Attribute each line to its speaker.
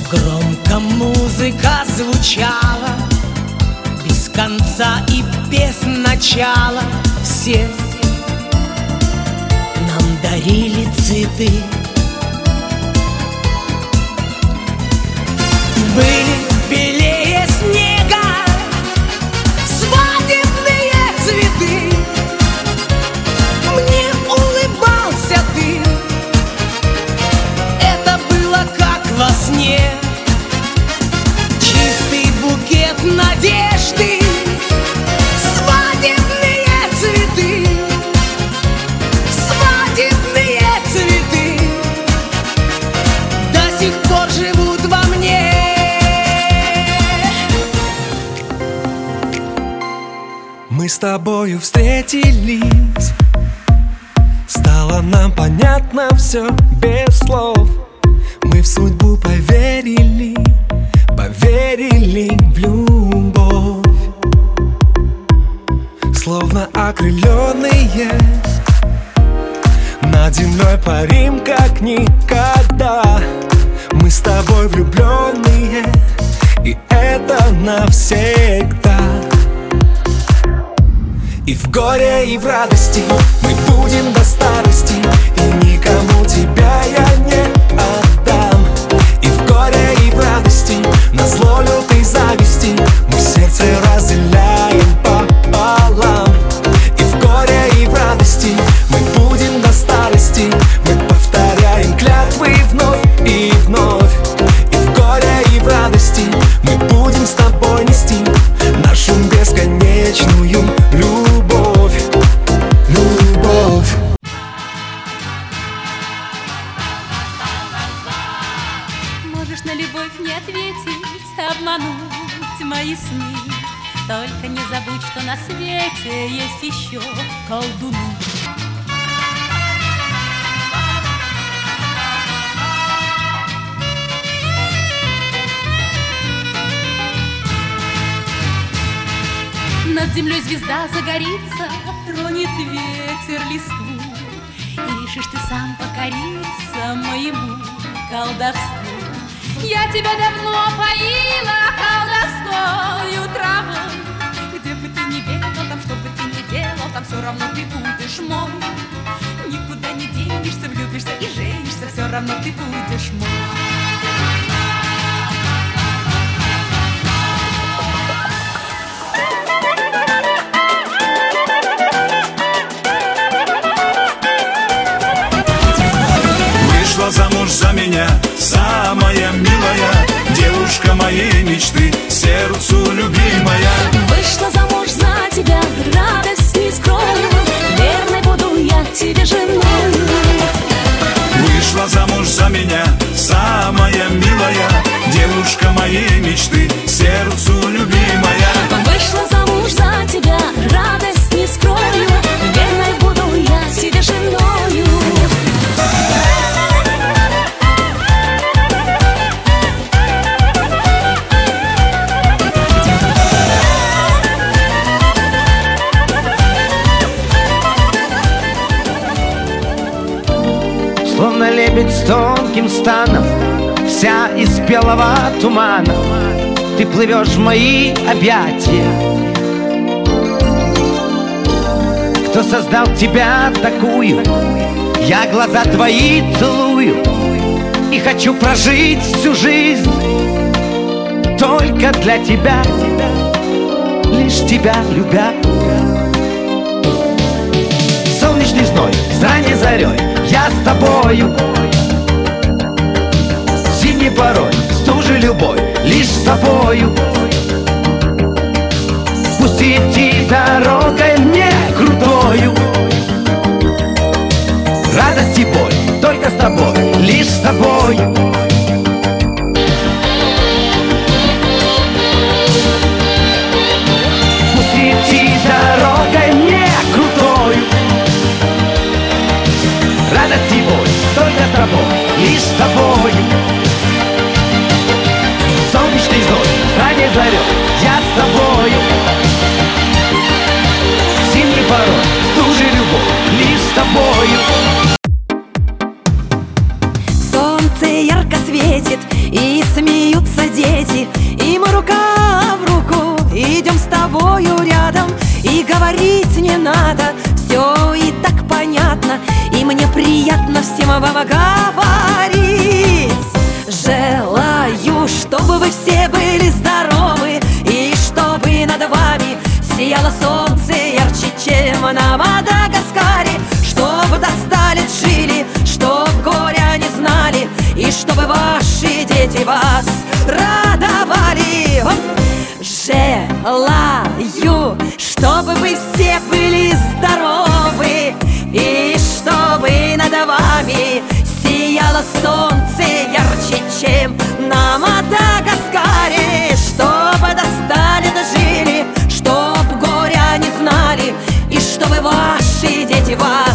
Speaker 1: Громко музыка звучала, без конца и без начала. Все нам дарили цветы. Были белее снега свадебные цветы. Мне улыбался ты, это было как во сне. Чистый букет надежды, свадебные цветы, свадебные цветы до сих пор живут во мне.
Speaker 2: Мы с тобою встретились, стало нам понятно все без слов. Мы в судьбу поверили, поверили в любовь. Словно окрыленные, над землей парим как никогда. Мы с тобой влюбленные, и это навсегда. И в горе, и в радости мы будем до старости, и никому тебя я не отдам. И в горе, и в радости, назло лютой зависти, мы сердце разделяем пополам. И в горе, и в радости мы будем до старости, мы повторяем клятвы вновь и вновь. И в горе, и в радости мы будем с тобой нести нашу бесконечную любовь. Любовь.
Speaker 3: Можешь на любовь не ответить, обмануть мои сны. Только не забудь, что на свете есть еще колдуны. Над землей звезда загорится, тронет ветер листву, и решишь ты сам покориться моему колдовству. Я тебя давно поила колдовскою травой. Где бы ты ни бегал, там что бы ты ни делал, там все равно ты будешь мой. Никуда не денешься, влюбишься и женишься, все равно ты будешь мой.
Speaker 4: Замуж за меня, самая милая девушка моей мечты, сердцу любимая.
Speaker 5: Вышла замуж за тебя, радость не скрою, верной буду я тебе женой.
Speaker 4: Вышла замуж за меня, самая милая девушка моей мечты, сердцу любимая.
Speaker 5: Вышла замуж за тебя, радость не скрою, верной буду я тебе женою.
Speaker 6: Словно лебедь с тонким станом, вся из белого тумана, ты плывешь в мои объятия. Кто создал тебя такую? Я глаза твои целую и хочу прожить всю жизнь только для тебя, лишь тебя любя. Солнечный зной, с ранней зарей я с тобою, зимней порой, стужи любой, лишь с тобою. Пусть идти дорогой мне крутою, радость и боль только с тобой, лишь с тобой. Пусть идти дорогой мне крутою, радость и боль только с тобой, лишь с тобой. Солнечный зной, с ранней зарей я с тобою, зимний порой, стужи любовь, лишь с тобою.
Speaker 5: Солнце ярко светит,
Speaker 7: и смеются дети, и мы рука в руку идем с тобою рядом. И говорить не надо, все и так понятно, и мне приятно всем вам говорить. Желаю, чтобы вы все были здоровы, и чтобы над вами сияло солнце ярче, чем на Мадагаскаре. Чтобы до 100 лет жили, чтоб горя не знали, и чтобы ваши дети вас радовали. Желаю, чтобы вы все были здоровы, и чтобы над вами сияло солнце ярче, чем на Мадагаскаре. Чтобы до 100 лет жили, чтоб горя не знали, и чтобы ваши дети вас